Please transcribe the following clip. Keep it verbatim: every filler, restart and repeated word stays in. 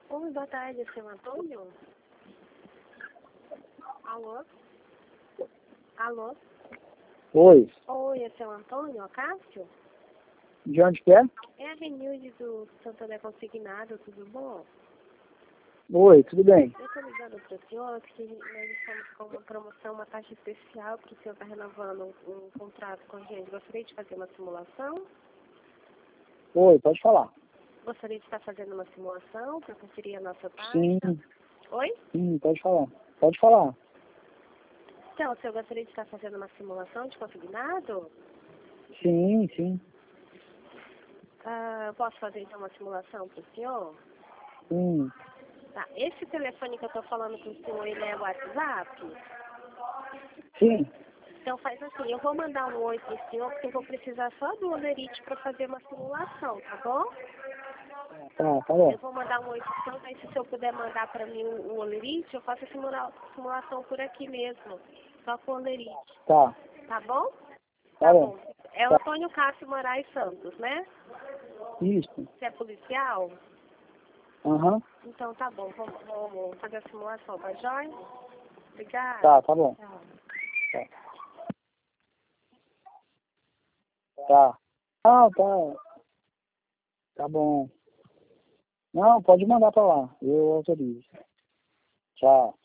Oi, boa tarde, seu Antônio? Alô? Alô? Oi, Oi, é seu Antônio, Cássio? de onde que é? É a Renilde do Santander Consignado, tudo bom? Oi, tudo bem? Eu estou ligando para o senhor porque nós estamos com uma promoção, uma taxa especial que o senhor está renovando um, um contrato com a gente. Gostaria de fazer uma simulação? Oi, pode falar. Gostaria de estar fazendo uma simulação para conferir a nossa taxa? Sim, Oi? sim, pode falar. Pode falar. Então, o senhor gostaria de estar fazendo uma simulação de consignado? Sim, sim, Ah, posso fazer então uma simulação para o senhor? sim, Tá. Esse telefone que eu estou falando com o senhor, ele é WhatsApp? sim. Então faz assim, eu vou mandar um oi para o senhor, porque eu vou precisar só do Olerite para fazer uma simulação, tá bom? Tá, tá Eu bom. vou mandar um oi para o senhor, aí se o senhor puder mandar para mim o, o Olerite, eu faço a simula simulação por aqui mesmo, só com o Olerite, Tá, tá bom? tá Tá bom. bom. É o Tá. Antônio Cássio Moraes Santos, né? Isso. Você é policial? Aham. Então tá bom, vamos, vamos fazer a simulação, tá jóia? Obrigada. Tá, tá bom. Tchau. Tá. Tá. Ah, tá. Tá bom. Não, pode mandar pra lá. Eu autorizo. Tchau.